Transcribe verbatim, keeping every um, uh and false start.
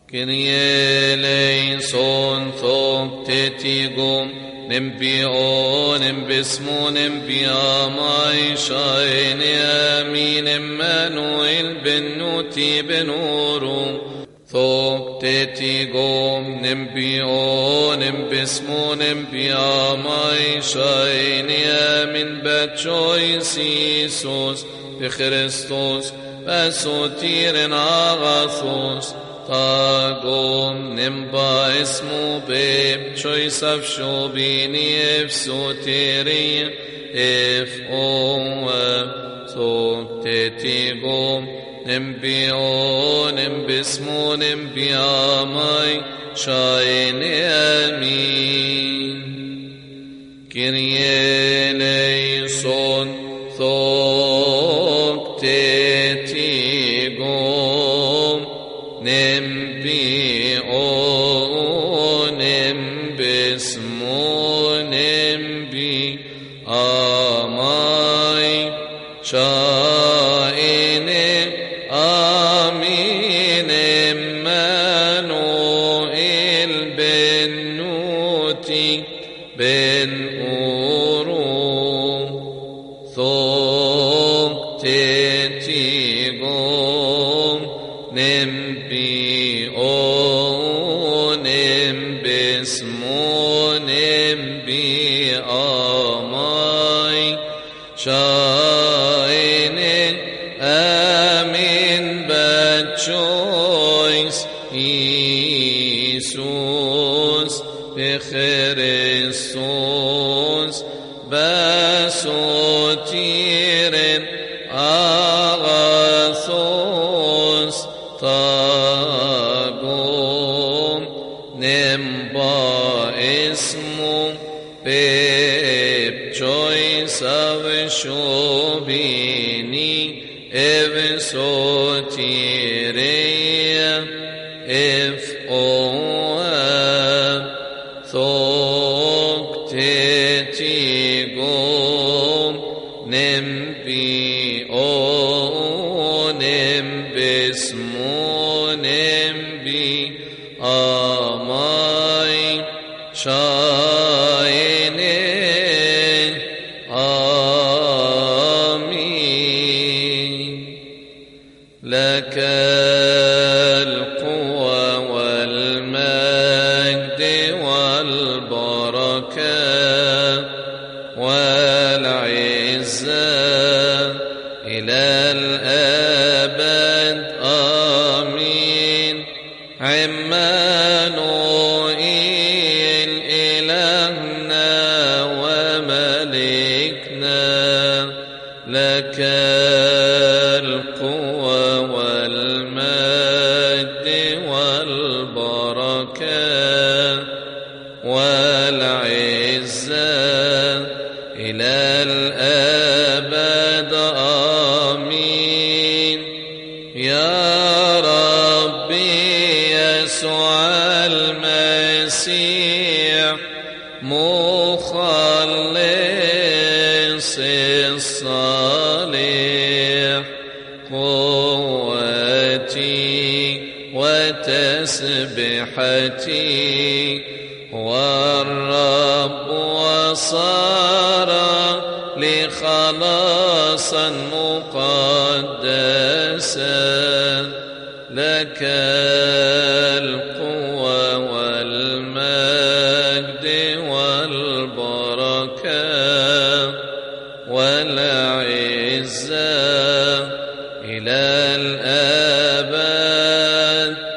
Kyrie eleison thoktetigum Nembionem bismonem biamai shaini amin Emmanuel benuti benorum Thoktetigum Nembionem bismonem biamai shaini amin Bachois Isus Bechristos Basotiren agathos Tagum nimba ismu bib choice of shobini if sotiri if owe so tetigum nimbio nimbismu nimbiamai shaini amin Kyrie eleison thok tetigum Nembionem bismonem biamai shaini amin Emmanuel benuti ben urum thoktetigum Nembionem bismonem biamai shaini amin Bachois Isus Bechristos Basotiren agathos Tagum nimba ismu bib choice of shobini ev sotiria if oab thoktetigum nembionem bismonem biamai shaini amin لك القوة والمجد والبركة والعزة إلى الأبد آمين عمانوئيل إلهنا وملكنا لك القوة والمجد والبركة والعزة إلى الأبد آمين يا ربي يسوع المسيح مخلص الصالح قوتي وتسبحتي والرب وصار لخلاصا مقدسا لك القوة والمجد والبركة والعزة إلى الأبد